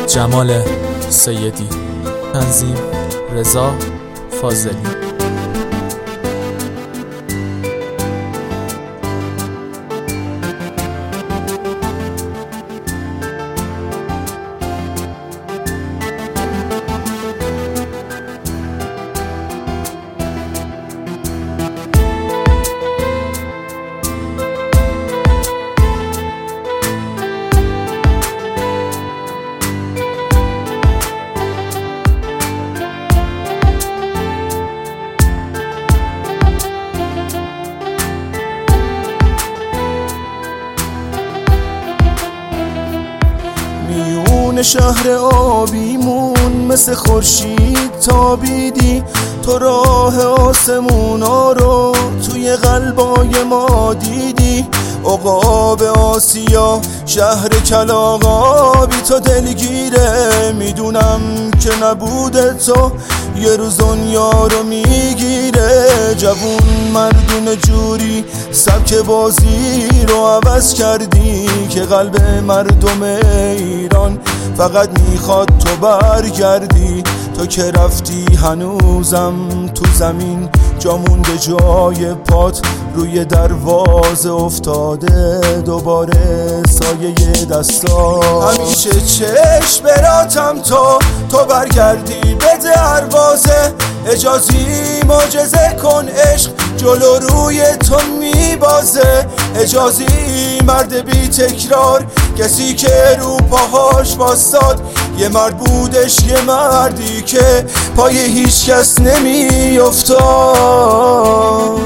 جمال سیدی، تنظیم رضا فاضلی. میون شهر آبیمون مثل خورشید تابیدی، تو راه آسمونا رو توی قلبای ما دیدی. عقاب آسیا شهر کلاغابی تو دلگیره، میدونم که نبوده تو یه روز دنیا رو میگیره. جوون مردون جوری سبک بازی رو عوض کردی که قلب مردم ایران فقط میخواد تو برگردی. تو که رفتی هنوزم تو زمین جا مونده، جای پات روی دروازه افتاده دوباره سایه دستا. همیشه چشم براتم تو برگردی بده دروازه، اجازی معجزه کن عشق جلو روی تو میبازه. اجازی مرد بی تکرار، کسی که رو پاهاش واساد، یه مرد بودش، یه مردی که پای هیچ کس نمیافتاد.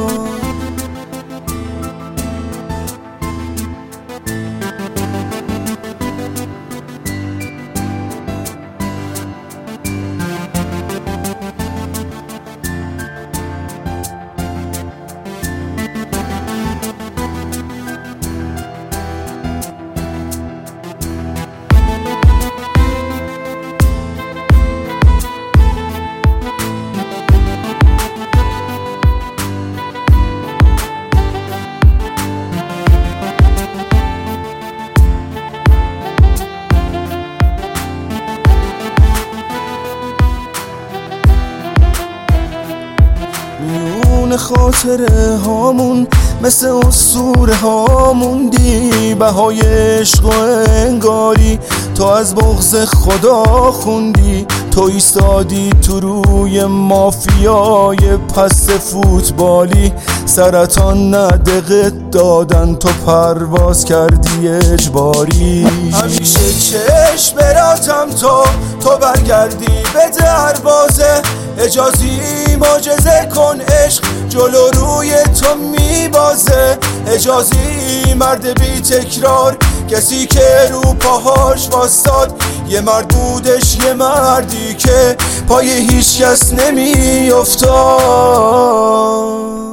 میون خاطره هامون مثل اسطوره ها موندی، بهای عشق و انگاری تو از بغض خدا خوندی. تو ایستادی تو روی مافیای پس فوتبالی، سرطان ندقت دادن تو پرواز کردی اجباری. همیشه چشم براتم تو برگردی بده دروازه، اجازی معجزه کن عشق جلو روی تو میبازه. اجازی مرد بی تکرار، کسی که رو پاهاش واساد، یه مرد بودش، یه مردی که پای هیچ کس نمیافتاد.